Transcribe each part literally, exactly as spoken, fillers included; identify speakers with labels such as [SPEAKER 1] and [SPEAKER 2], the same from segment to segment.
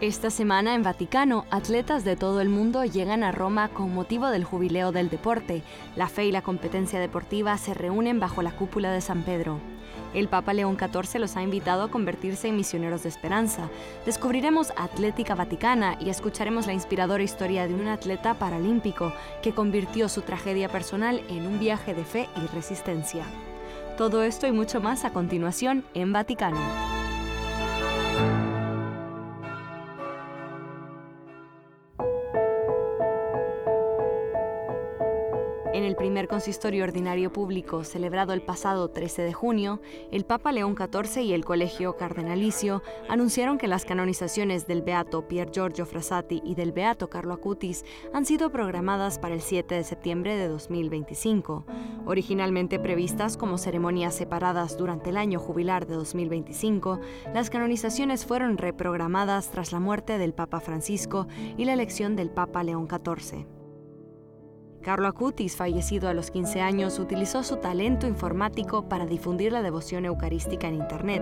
[SPEAKER 1] Esta semana en Vaticano, atletas de todo el mundo llegan a Roma con motivo del jubileo del deporte. La fe y la competencia deportiva se reúnen bajo la cúpula de San Pedro. El Papa León catorce los ha invitado a convertirse en misioneros de esperanza. Descubriremos Atlética Vaticana y escucharemos la inspiradora historia de un atleta paralímpico que convirtió su tragedia personal en un viaje de fe y resistencia. Todo esto y mucho más a continuación en Vaticano. En el primer consistorio ordinario público celebrado el pasado trece de junio, el Papa León catorce y el Colegio Cardenalicio anunciaron que las canonizaciones del Beato Pier Giorgio Frassati y del Beato Carlo Acutis han sido programadas para el siete de septiembre de dos mil veinticinco. Originalmente previstas como ceremonias separadas durante el año jubilar de dos mil veinticinco, las canonizaciones fueron reprogramadas tras la muerte del Papa Francisco y la elección del Papa León catorce. Carlo Acutis, fallecido a los quince años, utilizó su talento informático para difundir la devoción eucarística en Internet.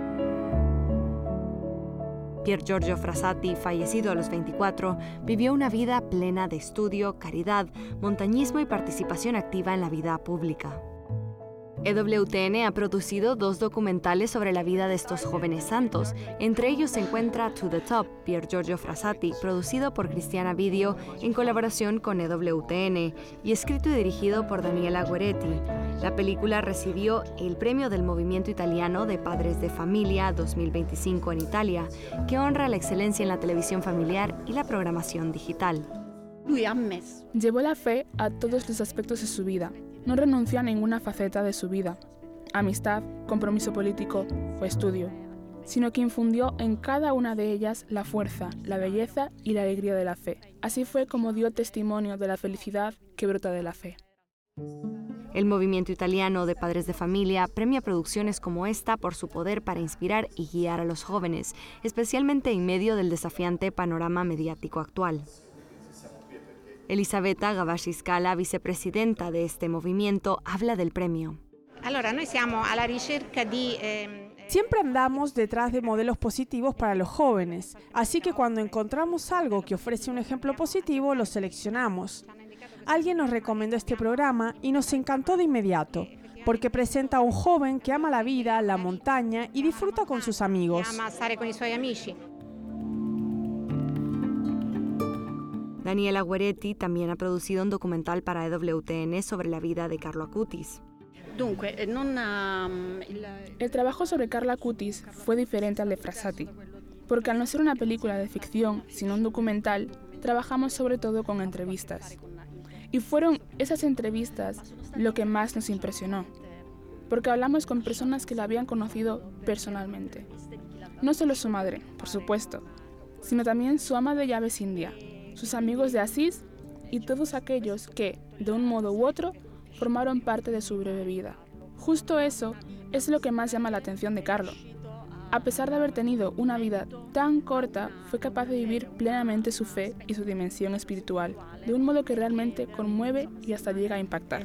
[SPEAKER 1] Pier Giorgio Frassati, fallecido a los veinticuatro, vivió una vida plena de estudio, caridad, montañismo y participación activa en la vida pública. E W T N ha producido dos documentales sobre la vida de estos jóvenes santos. Entre ellos se encuentra To the Top, Pier Giorgio Frassati, producido por Cristiana Video en colaboración con E W T N y escrito y dirigido por Daniela Gueretti. La película recibió el premio del Movimiento Italiano de Padres de Familia dos mil veinticinco en Italia, que honra la excelencia en la televisión familiar y la programación digital.
[SPEAKER 2] Llevó la fe a todos los aspectos de su vida. No renunció a ninguna faceta de su vida, amistad, compromiso político o estudio, sino que infundió en cada una de ellas la fuerza, la belleza y la alegría de la fe. Así fue como dio testimonio de la felicidad que brota de la fe.
[SPEAKER 1] El Movimiento Italiano de Padres de Familia premia producciones como esta por su poder para inspirar y guiar a los jóvenes, especialmente en medio del desafiante panorama mediático actual. Elisabetta Gavasci Scala, vicepresidenta de este movimiento, habla del premio.
[SPEAKER 3] Allora, noi siamo alla ricerca di, eh...
[SPEAKER 4] Siempre andamos detrás de modelos positivos para los jóvenes, así que cuando encontramos algo que ofrece un ejemplo positivo, lo seleccionamos. Alguien nos recomendó este programa y nos encantó de inmediato, porque presenta a un joven que ama la vida, la montaña y disfruta con sus amigos.
[SPEAKER 3] Ama stare con i suoi amici.
[SPEAKER 1] Daniela Gueretti también ha producido un documental para E W T N sobre la vida de Carlo Acutis.
[SPEAKER 2] El trabajo sobre Carlo Acutis fue diferente al de Frassati, porque al no ser una película de ficción, sino un documental, trabajamos sobre todo con entrevistas. Y fueron esas entrevistas lo que más nos impresionó, porque hablamos con personas que la habían conocido personalmente. No solo su madre, por supuesto, sino también su ama de llaves india, sus amigos de Asís y todos aquellos que, de un modo u otro, formaron parte de su breve vida. Justo eso es lo que más llama la atención de Carlo. A pesar de haber tenido una vida tan corta, fue capaz de vivir plenamente su fe y su dimensión espiritual, de un modo que realmente conmueve y hasta llega a impactar.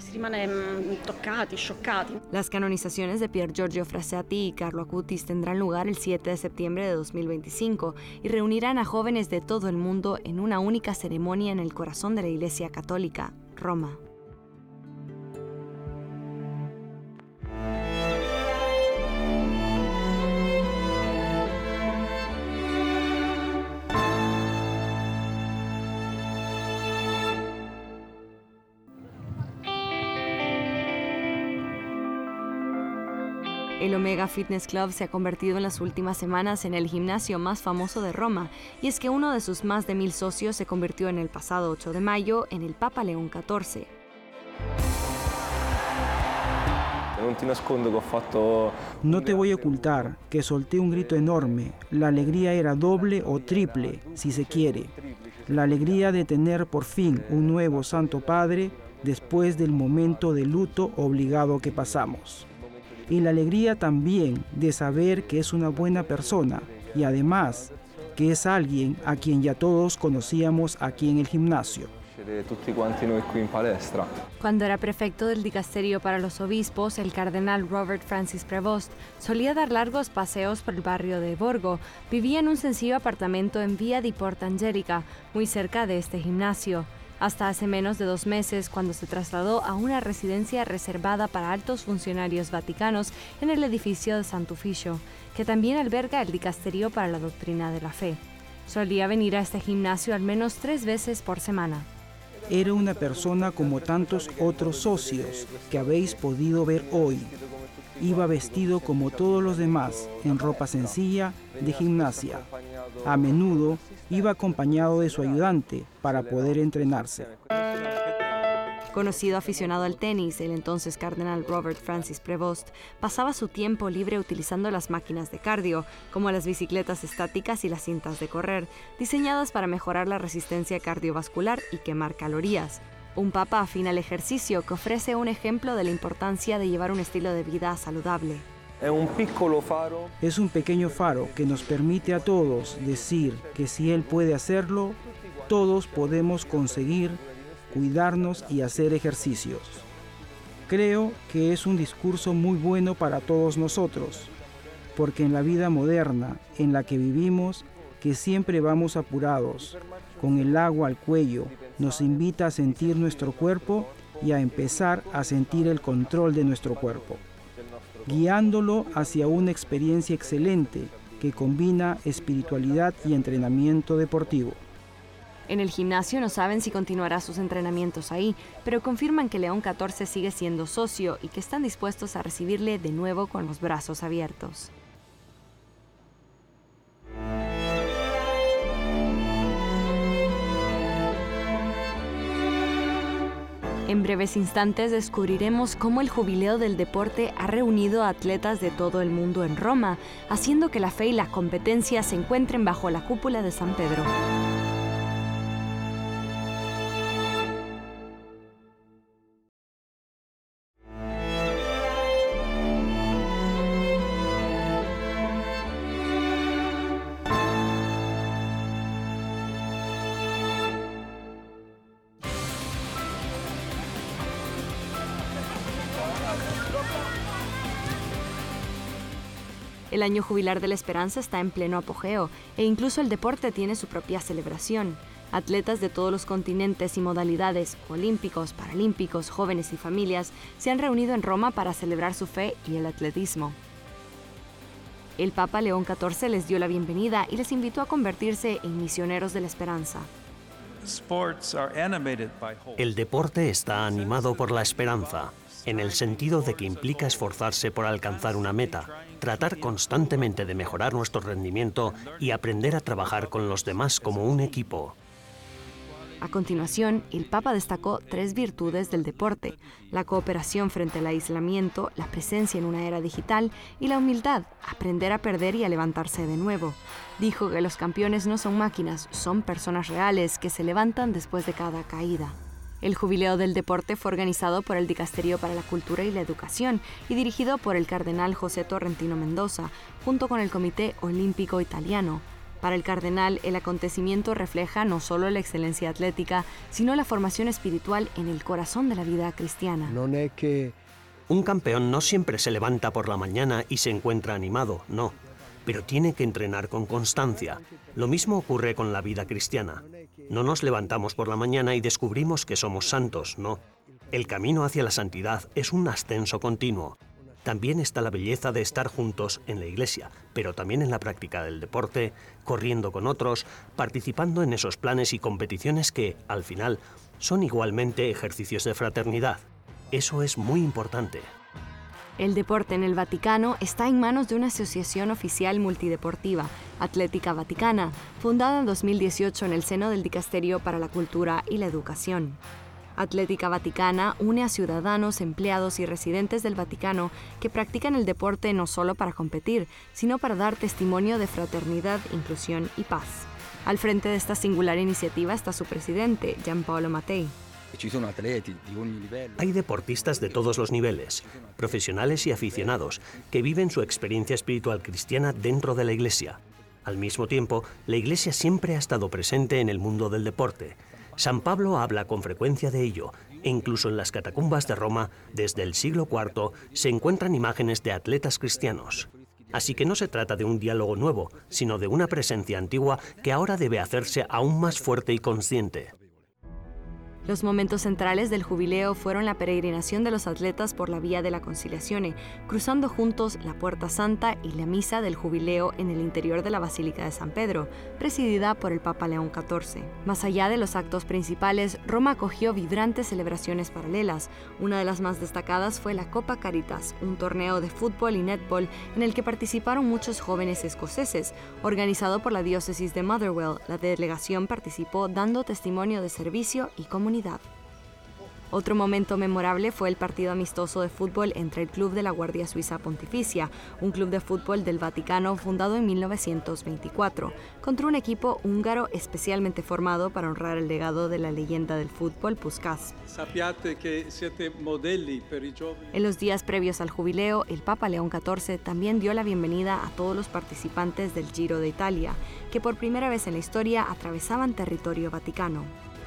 [SPEAKER 1] Las canonizaciones de Pier Giorgio Frassati y Carlo Acutis tendrán lugar el siete de septiembre de dos mil veinticinco y reunirán a jóvenes de todo el mundo en una única ceremonia en el corazón de la Iglesia Católica, Roma. El Omega Fitness Club se ha convertido en las últimas semanas en el gimnasio más famoso de Roma, y es que uno de sus más de mil socios se convirtió en el pasado ocho de mayo en el Papa León catorce.
[SPEAKER 5] No te voy a ocultar que solté un grito enorme. La alegría era doble o triple, si se quiere. La alegría de tener por fin un nuevo Santo Padre después del momento de luto obligado que pasamos. Y la alegría también de saber que es una buena persona y además que es alguien a quien ya todos conocíamos aquí en el gimnasio.
[SPEAKER 1] Cuando era prefecto del dicasterio para los obispos, el cardenal Robert Francis Prevost solía dar largos paseos por el barrio de Borgo. Vivía en un sencillo apartamento en Via di Porta Angelica, muy cerca de este gimnasio, hasta hace menos de dos meses, cuando se trasladó a una residencia reservada para altos funcionarios vaticanos en el edificio de Sant'Ufficio, que también alberga el dicasterio para la doctrina de la fe. Solía venir a este gimnasio al menos tres veces por semana.
[SPEAKER 5] Era una persona como tantos otros socios que habéis podido ver hoy. Iba vestido como todos los demás, en ropa sencilla de gimnasia. A menudo iba acompañado de su ayudante para poder entrenarse.
[SPEAKER 1] Conocido aficionado al tenis, el entonces cardenal Robert Francis Prevost pasaba su tiempo libre utilizando las máquinas de cardio, como las bicicletas estáticas y las cintas de correr, diseñadas para mejorar la resistencia cardiovascular y quemar calorías. Un papa afín al ejercicio que ofrece un ejemplo de la importancia de llevar un estilo de vida saludable.
[SPEAKER 5] Es un pequeño faro que nos permite a todos decir que si Él puede hacerlo, todos podemos conseguir cuidarnos y hacer ejercicios. Creo que es un discurso muy bueno para todos nosotros, porque en la vida moderna en la que vivimos, que siempre vamos apurados, con el agua al cuello, nos invita a sentir nuestro cuerpo y a empezar a sentir el control de nuestro cuerpo, guiándolo hacia una experiencia excelente que combina espiritualidad y entrenamiento deportivo.
[SPEAKER 1] En el gimnasio no saben si continuará sus entrenamientos ahí, pero confirman que León catorce sigue siendo socio y que están dispuestos a recibirle de nuevo con los brazos abiertos. En breves instantes descubriremos cómo el jubileo del deporte ha reunido a atletas de todo el mundo en Roma, haciendo que la fe y la competencia se encuentren bajo la cúpula de San Pedro. El año jubilar de la Esperanza está en pleno apogeo e incluso el deporte tiene su propia celebración. Atletas de todos los continentes y modalidades, olímpicos, paralímpicos, jóvenes y familias, se han reunido en Roma para celebrar su fe y el atletismo. El Papa León catorce les dio la bienvenida y les invitó a convertirse en misioneros de la esperanza.
[SPEAKER 6] El deporte está animado por la esperanza, en el sentido de que implica esforzarse por alcanzar una meta, tratar constantemente de mejorar nuestro rendimiento y aprender a trabajar con los demás como un equipo.
[SPEAKER 1] A continuación, el Papa destacó tres virtudes del deporte: la cooperación frente al aislamiento, la presencia en una era digital y la humildad, aprender a perder y a levantarse de nuevo. Dijo que los campeones no son máquinas, son personas reales que se levantan después de cada caída. El jubileo del deporte fue organizado por el Dicasterio para la Cultura y la Educación y dirigido por el cardenal José Torrentino Mendoza, junto con el Comité Olímpico Italiano. Para el cardenal, el acontecimiento refleja no solo la excelencia atlética, sino la formación espiritual en el corazón de la vida cristiana.
[SPEAKER 6] No es que un campeón no siempre se levanta por la mañana y se encuentra animado, no, pero tiene que entrenar con constancia. Lo mismo ocurre con la vida cristiana. No nos levantamos por la mañana y descubrimos que somos santos, no. El camino hacia la santidad es un ascenso continuo. También está la belleza de estar juntos en la iglesia, pero también en la práctica del deporte, corriendo con otros, participando en esos planes y competiciones que, al final, son igualmente ejercicios de fraternidad. Eso es muy importante.
[SPEAKER 1] El deporte en el Vaticano está en manos de una asociación oficial multideportiva, Atlética Vaticana, fundada en dos mil dieciocho en el seno del Dicasterio para la Cultura y la Educación. Atlética Vaticana une a ciudadanos, empleados y residentes del Vaticano que practican el deporte no solo para competir, sino para dar testimonio de fraternidad, inclusión y paz. Al frente de esta singular iniciativa está su presidente, Giampaolo Mattei.
[SPEAKER 6] Hay deportistas de todos los niveles, profesionales y aficionados, que viven su experiencia espiritual cristiana dentro de la Iglesia. Al mismo tiempo, la Iglesia siempre ha estado presente en el mundo del deporte. San Pablo habla con frecuencia de ello, e incluso en las catacumbas de Roma, desde el siglo cuarto, se encuentran imágenes de atletas cristianos. Así que no se trata de un diálogo nuevo, sino de una presencia antigua que ahora debe hacerse aún más fuerte y consciente.
[SPEAKER 1] Los momentos centrales del jubileo fueron la peregrinación de los atletas por la Vía de la Conciliazione, cruzando juntos la Puerta Santa y la misa del jubileo en el interior de la Basílica de San Pedro, presidida por el Papa León catorce. Más allá de los actos principales, Roma acogió vibrantes celebraciones paralelas. Una de las más destacadas fue la Copa Caritas, un torneo de fútbol y netball en el que participaron muchos jóvenes escoceses. Organizado por la diócesis de Motherwell, la delegación participó dando testimonio de servicio y comunidad. Otro momento memorable fue el partido amistoso de fútbol entre el Club de la Guardia Suiza Pontificia, un club de fútbol del Vaticano fundado en mil novecientos veinticuatro, contra un equipo húngaro especialmente formado para honrar el legado de la leyenda del fútbol Puskás. En los días previos al jubileo, el Papa León catorce también dio la bienvenida a todos los participantes del Giro de Italia, que por primera vez en la historia atravesaban territorio vaticano.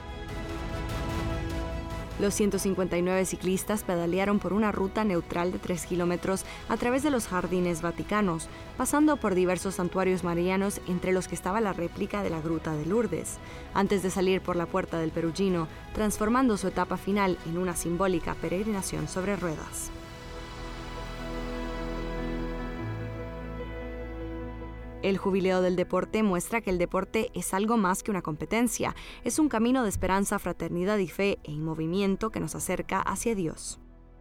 [SPEAKER 1] Los ciento cincuenta y nueve ciclistas pedalearon por una ruta neutral de tres kilómetros a través de los jardines vaticanos, pasando por diversos santuarios marianos, entre los que estaba la réplica de la Gruta de Lourdes, antes de salir por la Puerta del Perugino, transformando su etapa final en una simbólica peregrinación sobre ruedas. El jubileo del deporte muestra que el deporte es algo más que una competencia, es un camino de esperanza, fraternidad y fe en movimiento que nos acerca hacia Dios.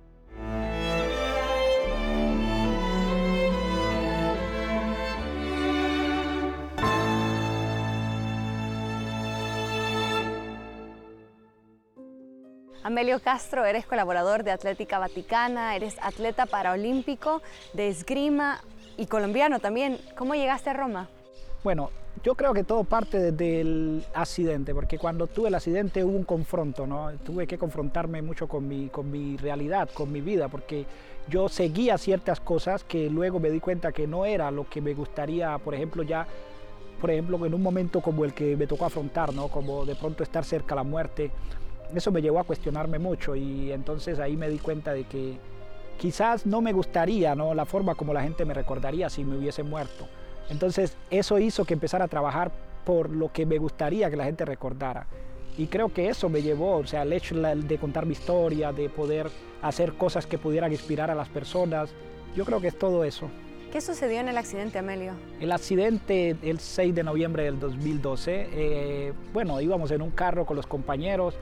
[SPEAKER 1] Amelio Castro, eres colaborador de Atlética Vaticana, eres atleta paraolímpico de esgrima y colombiano también. ¿Cómo llegaste a Roma?
[SPEAKER 7] Bueno, yo creo que todo parte desde el accidente, porque cuando tuve el accidente hubo un confronto, ¿no? Tuve que confrontarme mucho con mi, con mi realidad, con mi vida, porque yo seguía ciertas cosas que luego me di cuenta que no era lo que me gustaría, por ejemplo, ya, por ejemplo, en un momento como el que me tocó afrontar, ¿no? Como de pronto estar cerca a la muerte. Eso me llevó a cuestionarme mucho y entonces ahí me di cuenta de que quizás no me gustaría, ¿no?, la forma como la gente me recordaría si me hubiese muerto. Entonces eso hizo que empezara a trabajar por lo que me gustaría que la gente recordara. Y creo que eso me llevó, o sea, el hecho de contar mi historia, de poder hacer cosas que pudieran inspirar a las personas. Yo creo que es todo eso.
[SPEAKER 1] ¿Qué sucedió en el accidente, Amelio?
[SPEAKER 7] El accidente el seis de noviembre del dos mil doce, eh, bueno, íbamos en un carro con los compañeros.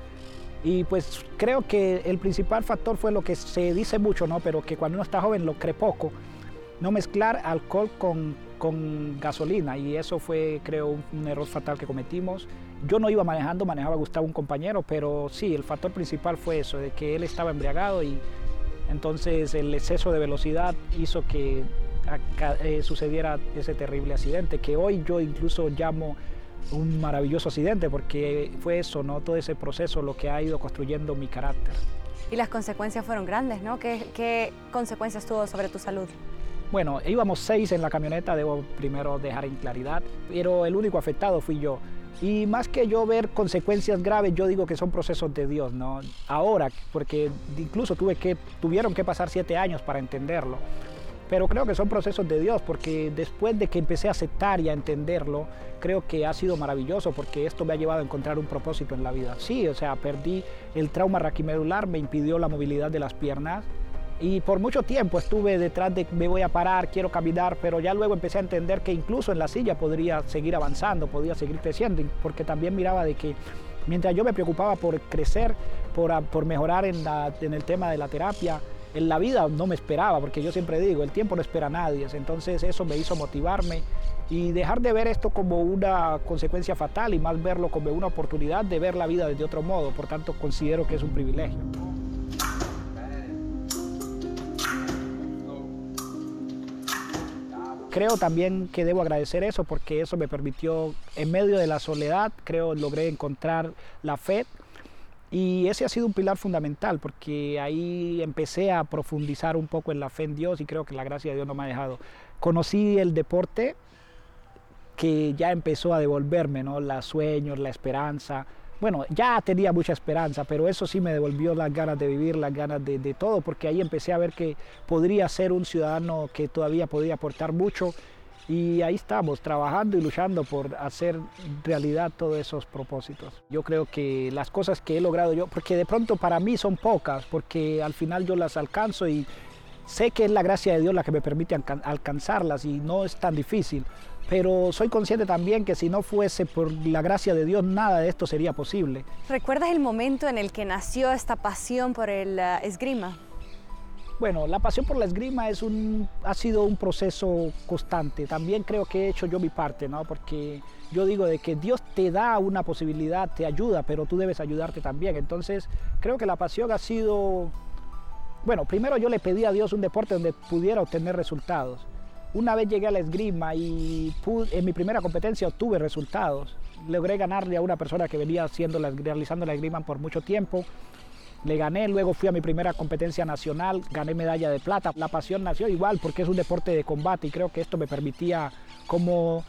[SPEAKER 7] Y pues creo que el principal factor fue lo que se dice mucho, ¿no? Pero que cuando uno está joven lo cree poco, no mezclar alcohol con, con gasolina, y eso fue, creo, un, un error fatal que cometimos. Yo no iba manejando, manejaba Gustavo, un compañero, pero sí, el factor principal fue eso, de que él estaba embriagado y entonces el exceso de velocidad hizo que acá, eh, sucediera ese terrible accidente, que hoy yo incluso llamo un maravilloso accidente, porque fue eso, ¿no?, todo ese proceso lo que ha ido construyendo mi carácter.
[SPEAKER 1] Y las consecuencias fueron grandes, ¿no? ¿Qué, qué consecuencias tuvo sobre tu salud?
[SPEAKER 7] Bueno, íbamos seis en la camioneta, debo primero dejar en claridad, pero el único afectado fui yo. Y más que yo ver consecuencias graves, yo digo que son procesos de Dios, ¿no? Ahora, porque incluso tuve que, tuvieron que pasar siete años para entenderlo. Pero creo que son procesos de Dios, porque después de que empecé a aceptar y a entenderlo, creo que ha sido maravilloso, porque esto me ha llevado a encontrar un propósito en la vida. Sí, o sea, perdí el trauma raquimedular, me impidió la movilidad de las piernas, y por mucho tiempo estuve detrás de me voy a parar, quiero caminar, pero ya luego empecé a entender que incluso en la silla podría seguir avanzando, podía seguir creciendo, porque también miraba de que mientras yo me preocupaba por crecer, por, por mejorar en, la, en el tema de la terapia, en la vida no me esperaba, porque yo siempre digo, el tiempo no espera a nadie. Entonces eso me hizo motivarme y dejar de ver esto como una consecuencia fatal y más verlo como una oportunidad de ver la vida de otro modo. Por tanto, considero que es un privilegio. Creo también que debo agradecer eso, porque eso me permitió, en medio de la soledad, creo logré encontrar la fe. Y ese ha sido un pilar fundamental, porque ahí empecé a profundizar un poco en la fe en Dios y creo que la gracia de Dios no me ha dejado. Conocí el deporte que ya empezó a devolverme, ¿no?, los sueños, la esperanza, bueno, ya tenía mucha esperanza, pero eso sí me devolvió las ganas de vivir, las ganas de, de todo, porque ahí empecé a ver que podría ser un ciudadano que todavía podía aportar mucho. Y ahí estamos, trabajando y luchando por hacer realidad todos esos propósitos. Yo creo que las cosas que he logrado yo, porque de pronto para mí son pocas, porque al final yo las alcanzo y sé que es la gracia de Dios la que me permite alcanzarlas y no es tan difícil. Pero soy consciente también que si no fuese por la gracia de Dios, nada de esto sería posible.
[SPEAKER 1] ¿Recuerdas el momento en el que nació esta pasión por el uh, esgrima?
[SPEAKER 7] Bueno, la pasión por la esgrima es un, ha sido un proceso constante. También creo que he hecho yo mi parte, ¿no? Porque yo digo de que Dios te da una posibilidad, te ayuda, pero tú debes ayudarte también. Entonces, creo que la pasión ha sido... Bueno, primero yo le pedí a Dios un deporte donde pudiera obtener resultados. Una vez llegué a la esgrima y pude, en mi primera competencia obtuve resultados. Logré ganarle a una persona que venía haciendo la, realizando la esgrima por mucho tiempo. Le gané, luego fui a mi primera competencia nacional, gané medalla de plata. La pasión nació igual porque es un deporte de combate y creo que esto me permitía como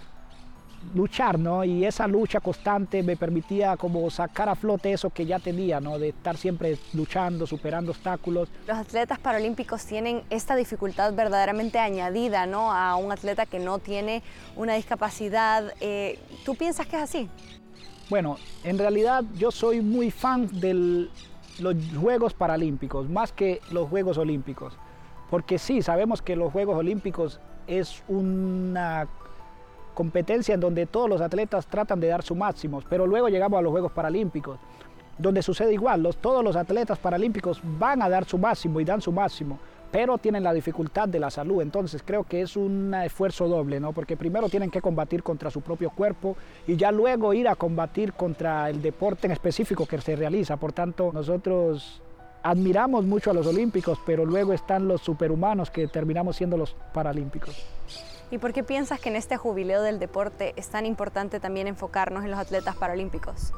[SPEAKER 7] luchar, ¿no? Y esa lucha constante me permitía como sacar a flote eso que ya tenía, ¿no? De estar siempre luchando, superando obstáculos.
[SPEAKER 1] Los atletas paralímpicos tienen esta dificultad verdaderamente añadida, ¿no? A un atleta que no tiene una discapacidad. Eh, ¿Tú piensas que es así?
[SPEAKER 7] Bueno, en realidad yo soy muy fan del... los Juegos Paralímpicos, más que los Juegos Olímpicos, porque sí, sabemos que los Juegos Olímpicos es una competencia en donde todos los atletas tratan de dar su máximo, pero luego llegamos a los Juegos Paralímpicos, donde sucede igual, los, todos los atletas paralímpicos van a dar su máximo y dan su máximo, pero tienen la dificultad de la salud. Entonces creo que es un esfuerzo doble, ¿no? Porque primero tienen que combatir contra su propio cuerpo y ya luego ir a combatir contra el deporte en específico que se realiza. Por tanto, nosotros admiramos mucho a los olímpicos, pero luego están los superhumanos que terminamos siendo los paralímpicos.
[SPEAKER 1] ¿Y por qué piensas que en este jubileo del deporte es tan importante también enfocarnos en los atletas paralímpicos?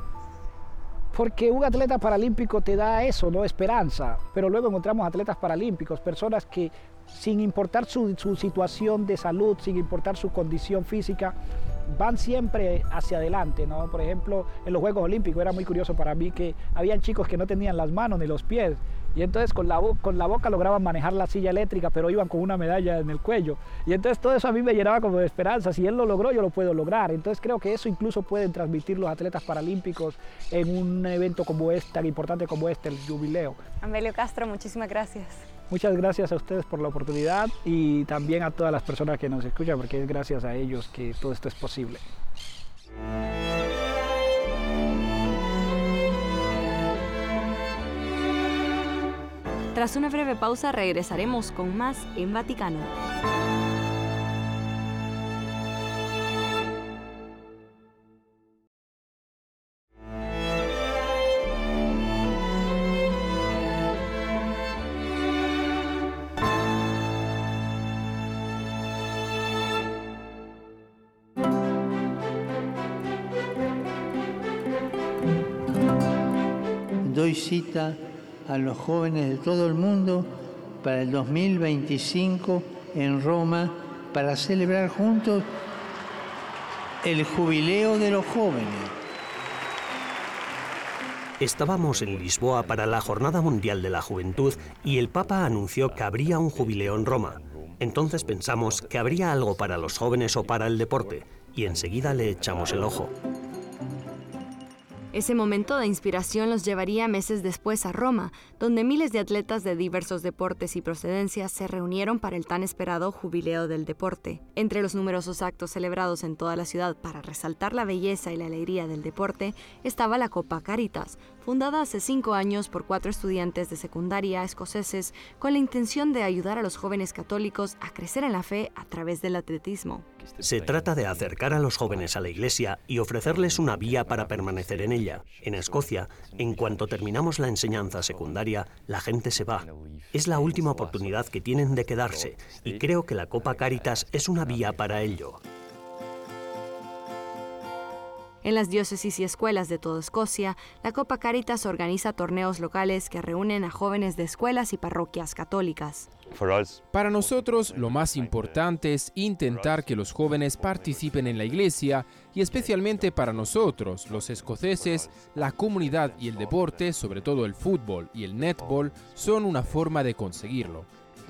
[SPEAKER 7] Porque un atleta paralímpico te da eso, ¿no? Esperanza, pero luego encontramos atletas paralímpicos, personas que sin importar su, su situación de salud, sin importar su condición física, van siempre hacia adelante, ¿no? Por ejemplo, en los Juegos Olímpicos era muy curioso para mí que habían chicos que no tenían las manos ni los pies, y entonces con la, con la boca lograban manejar la silla eléctrica, pero iban con una medalla en el cuello. Y entonces todo eso a mí me llenaba como de esperanza. Si él lo logró, yo lo puedo lograr. Entonces creo que eso incluso pueden transmitir los atletas paralímpicos en un evento como este, tan importante como este, el jubileo.
[SPEAKER 1] Amelio Castro, muchísimas gracias.
[SPEAKER 7] Muchas gracias a ustedes por la oportunidad y también a todas las personas que nos escuchan, porque es gracias a ellos que todo esto es posible.
[SPEAKER 1] Tras una breve pausa regresaremos con más en Vaticano.
[SPEAKER 8] Doy cita a los jóvenes de todo el mundo para el dos mil veinticinco en Roma para celebrar juntos el jubileo de los jóvenes.
[SPEAKER 6] Estábamos en Lisboa para la Jornada Mundial de la Juventud y el Papa anunció que habría un jubileo en Roma. Entonces pensamos que habría algo para los jóvenes o para el deporte y enseguida le echamos el ojo.
[SPEAKER 1] Ese momento de inspiración los llevaría meses después a Roma, donde miles de atletas de diversos deportes y procedencias se reunieron para el tan esperado Jubileo del Deporte. Entre los numerosos actos celebrados en toda la ciudad para resaltar la belleza y la alegría del deporte estaba la Copa Caritas, fundada hace cinco años por cuatro estudiantes de secundaria escoceses con la intención de ayudar a los jóvenes católicos a crecer en la fe a través del atletismo.
[SPEAKER 6] Se trata de acercar a los jóvenes a la Iglesia y ofrecerles una vía para permanecer en ella. En Escocia, en cuanto terminamos la enseñanza secundaria, la gente se va. Es la última oportunidad que tienen de quedarse y creo que la Copa Caritas es una vía para ello.
[SPEAKER 1] En las diócesis y escuelas de toda Escocia, la Copa Caritas organiza torneos locales que reúnen a jóvenes de escuelas y parroquias católicas.
[SPEAKER 9] Para nosotros, lo más importante es intentar que los jóvenes participen en la iglesia y especialmente para nosotros, los escoceses, la comunidad y el deporte, sobre todo el fútbol y el netball, son una forma de conseguirlo.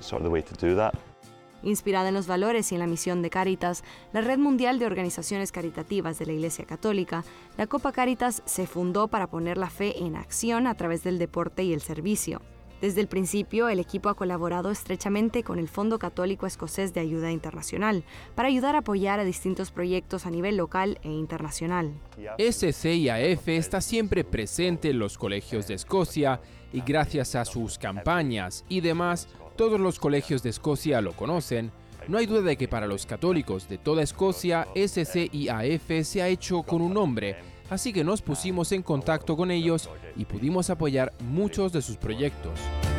[SPEAKER 1] Inspirada en los valores y en la misión de Cáritas, la Red Mundial de Organizaciones Caritativas de la Iglesia Católica, la Copa Cáritas se fundó para poner la fe en acción a través del deporte y el servicio. Desde el principio, el equipo ha colaborado estrechamente con el Fondo Católico Escocés de Ayuda Internacional para ayudar a apoyar a distintos proyectos a nivel local e internacional.
[SPEAKER 9] S C I A F está siempre presente en los colegios de Escocia y gracias a sus campañas y demás, todos los colegios de Escocia lo conocen. No hay duda de que para los católicos de toda Escocia, S C I A F se ha hecho con un nombre, así que nos pusimos en contacto con ellos y pudimos apoyar muchos de sus proyectos.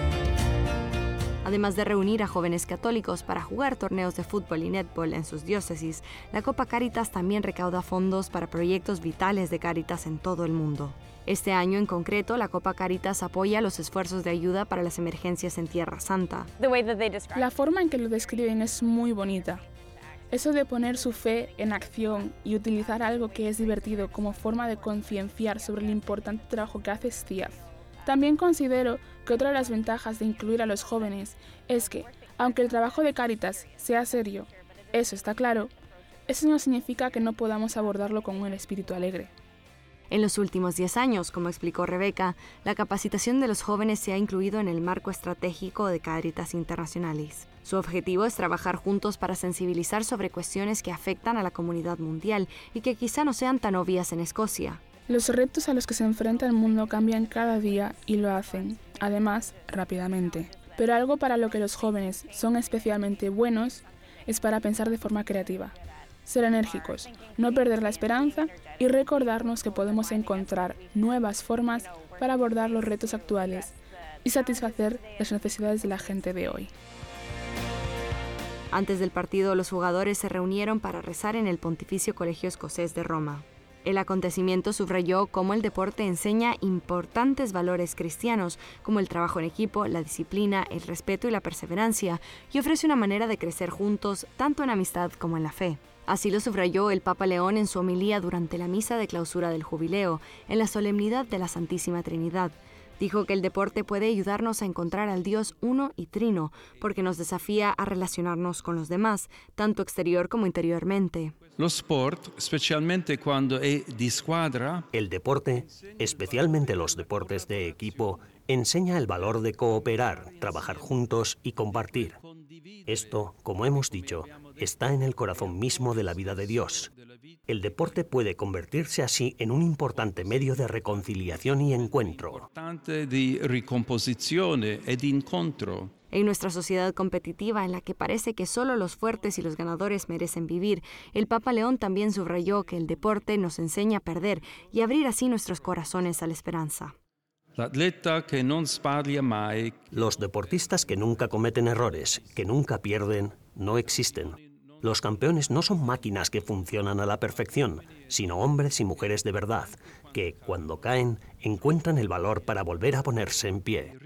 [SPEAKER 1] Además de reunir a jóvenes católicos para jugar torneos de fútbol y netball en sus diócesis, la Copa Cáritas también recauda fondos para proyectos vitales de Cáritas en todo el mundo. Este año en concreto, la Copa Cáritas apoya los esfuerzos de ayuda para las emergencias en Tierra Santa.
[SPEAKER 2] La forma en que lo describen es muy bonita. Eso de poner su fe en acción y utilizar algo que es divertido como forma de concienciar sobre el importante trabajo que hace S C I A F. También considero que otra de las ventajas de incluir a los jóvenes es que, aunque el trabajo de Cáritas sea serio, eso está claro, eso no significa que no podamos abordarlo con un espíritu alegre.
[SPEAKER 1] En los últimos diez años, como explicó Rebeca, la capacitación de los jóvenes se ha incluido en el marco estratégico de Cáritas Internacionalis. Su objetivo es trabajar juntos para sensibilizar sobre cuestiones que afectan a la comunidad mundial y que quizá no sean tan obvias en Escocia.
[SPEAKER 2] Los retos a los que se enfrenta el mundo cambian cada día y lo hacen, además, rápidamente. Pero algo para lo que los jóvenes son especialmente buenos es para pensar de forma creativa. Ser enérgicos, no perder la esperanza y recordarnos que podemos encontrar nuevas formas para abordar los retos actuales y satisfacer las necesidades de la gente de hoy.
[SPEAKER 1] Antes del partido, los jugadores se reunieron para rezar en el Pontificio Colegio Escocés de Roma. El acontecimiento subrayó cómo el deporte enseña importantes valores cristianos, como el trabajo en equipo, la disciplina, el respeto y la perseverancia, y ofrece una manera de crecer juntos, tanto en amistad como en la fe. Así lo subrayó el Papa León en su homilía durante la misa de clausura del Jubileo, en la solemnidad de la Santísima Trinidad. Dijo que el deporte puede ayudarnos a encontrar al Dios uno y trino, porque nos desafía a relacionarnos con los demás, tanto exterior como interiormente.
[SPEAKER 10] Lo sport, specialmente cuando è di squadra.
[SPEAKER 6] El deporte, especialmente los deportes de equipo, enseña el valor de cooperar, trabajar juntos y compartir. Esto, como hemos dicho, está en el corazón mismo de la vida de Dios. El deporte puede convertirse así en un importante medio de reconciliación y encuentro.
[SPEAKER 10] Di ricomposizione ed incontro.
[SPEAKER 1] En nuestra sociedad competitiva en la que parece que solo los fuertes y los ganadores merecen vivir, el Papa León también subrayó que el deporte nos enseña a perder y abrir así nuestros corazones a la esperanza.
[SPEAKER 10] L'atleta che non sbaglia mai.
[SPEAKER 6] Los deportistas que nunca cometen errores, que nunca pierden, no existen. Los campeones no son máquinas que funcionan a la perfección, sino hombres y mujeres de verdad, que, cuando caen, encuentran el valor para volver a ponerse en pie.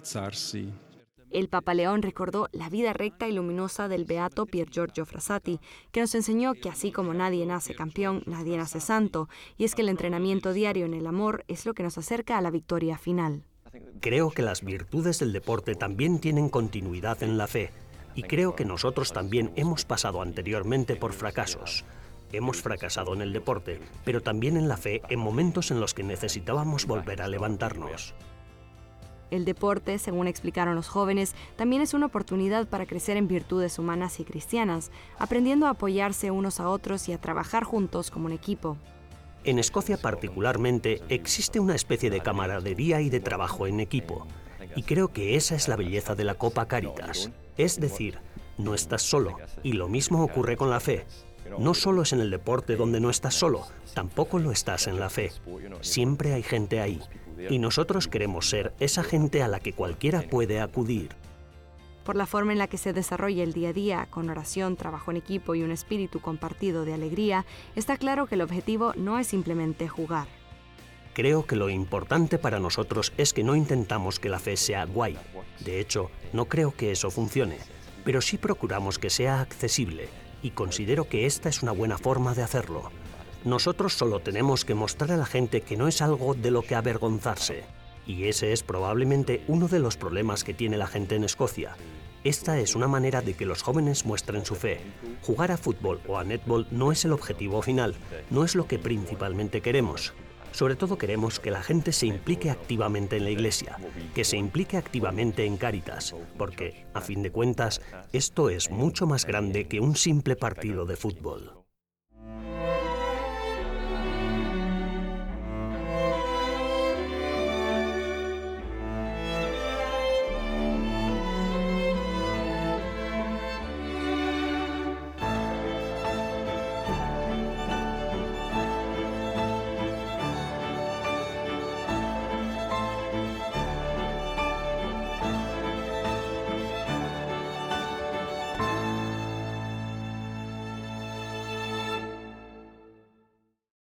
[SPEAKER 1] El Papa León recordó la vida recta y luminosa del beato Pier Giorgio Frassati, que nos enseñó que así como nadie nace campeón, nadie nace santo, y es que el entrenamiento diario en el amor es lo que nos acerca a la victoria final.
[SPEAKER 6] Creo que las virtudes del deporte también tienen continuidad en la fe, y creo que nosotros también hemos pasado anteriormente por fracasos. Hemos fracasado en el deporte, pero también en la fe en momentos en los que necesitábamos volver a levantarnos.
[SPEAKER 1] El deporte, según explicaron los jóvenes, también es una oportunidad para crecer en virtudes humanas y cristianas, aprendiendo a apoyarse unos a otros y a trabajar juntos como un equipo.
[SPEAKER 6] En Escocia particularmente existe una especie de camaradería y de trabajo en equipo, y creo que esa es la belleza de la Copa Cáritas. Es decir, no estás solo, y lo mismo ocurre con la fe. No solo es en el deporte donde no estás solo, tampoco lo estás en la fe. Siempre hay gente ahí. Y nosotros queremos ser esa gente a la que cualquiera puede acudir.
[SPEAKER 1] Por la forma en la que se desarrolla el día a día, con oración, trabajo en equipo y un espíritu compartido de alegría, está claro que el objetivo no es simplemente jugar.
[SPEAKER 6] Creo que lo importante para nosotros es que no intentamos que la fe sea guay. De hecho, no creo que eso funcione, pero sí procuramos que sea accesible, y considero que esta es una buena forma de hacerlo. Nosotros solo tenemos que mostrar a la gente que no es algo de lo que avergonzarse. Y ese es probablemente uno de los problemas que tiene la gente en Escocia. Esta es una manera de que los jóvenes muestren su fe. Jugar a fútbol o a netball no es el objetivo final, no es lo que principalmente queremos. Sobre todo queremos que la gente se implique activamente en la iglesia, que se implique activamente en Cáritas, porque, a fin de cuentas, esto es mucho más grande que un simple partido de fútbol.